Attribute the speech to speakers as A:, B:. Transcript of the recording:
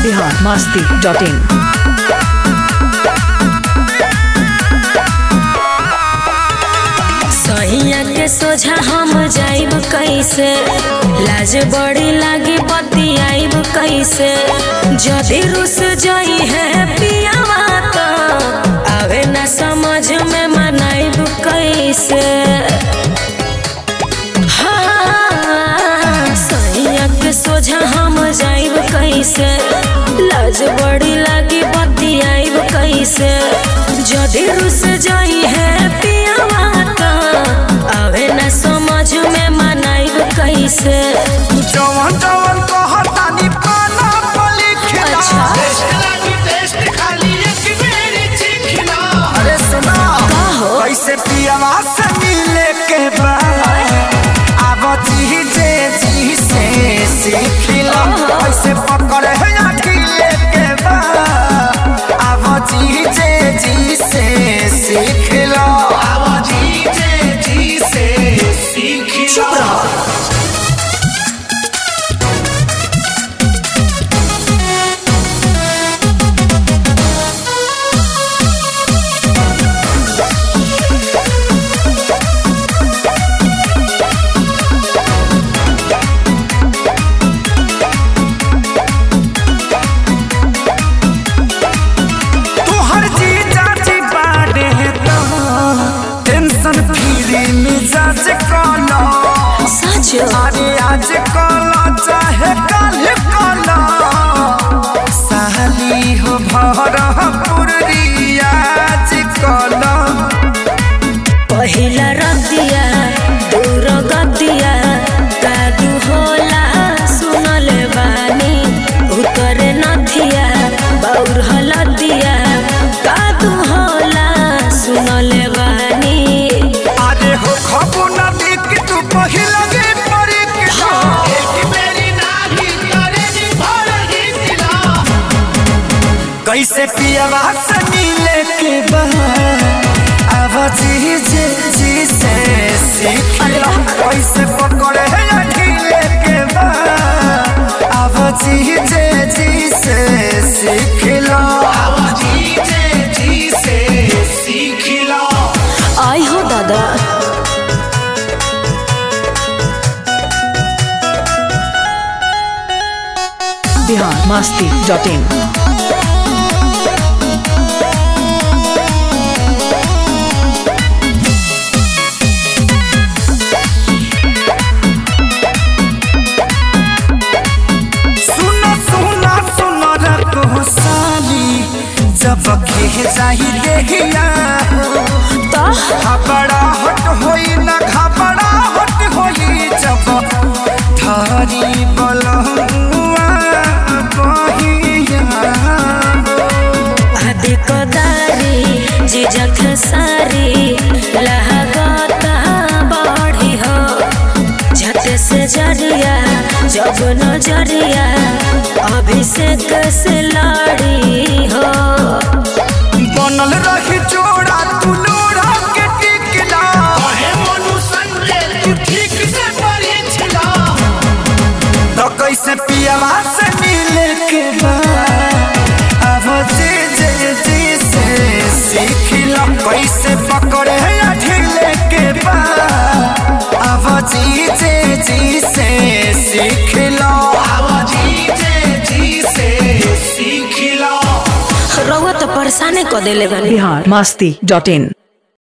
A: biharmasti.in।
B: सैया के सोझा हम जाइब कैसे, लाज बड़ी लागी बतियाइब कैसे। जदि रुस जाई है पियावा तो आवे ना समझ में मनाइब कैसे। हाँ, सैया के सोझा हम जाइब कैसे, लाज बड़ी लागी बतियाइब कैसे। जदि रुस जाई है पियावा आवे ना समझ में मनाइब कैसे।
C: जवन जवन कहतानी पाना पली खिला।
B: अच्छा
C: टेस्ट खाली एक बेरी चिखना। अरे सुना कैसे पियावा से मिले के बाद आवती जी से सीखिला। कैसे पकड़े है अकेले के बाद आवती जी से सीखिला। अरे आज कला चाहे कल कला साली हो भरपुर रियाज कला।
B: पहिला रतिया दूर गतिया कादू होला सुनल बानी। उतरे नथिया बाउर हलदिया कादू होला सुनल बानी।
C: अरे हो खबो ना देख तू पहिला कैसे पियावा से मिले के बाद आवाजी जी से सीखला। कैसे पकड़े है अकेले के बाद आवाजी जी से सीखला। आवाजी जी से सीखला।
B: आई हो दादा
A: biharmasti.in।
C: जब के जाही देहिया
B: तो
C: घबरा हट होई ना घबरा हट होई। जब थारी बलहुआ बहिया
B: आदि कदारी जिजक सारी लहगता बढ़ी हो। झट से जरिया जब नजरिया अभिषेक से लड़ी हो।
C: बनल रही जोड़ा तू लोड़ा के टिकला। कहे मनु संजय तू ठीक से परिछला। तो कैसे पियावा से मिले के बाद आवजी जी से सीखला। कैसे पकड़े है ढीले के बाद आवजी जी से सीखला। आवजी जी से सीखला।
B: रउआ तो परेशाने क देले बानी।
A: biharmasti.in।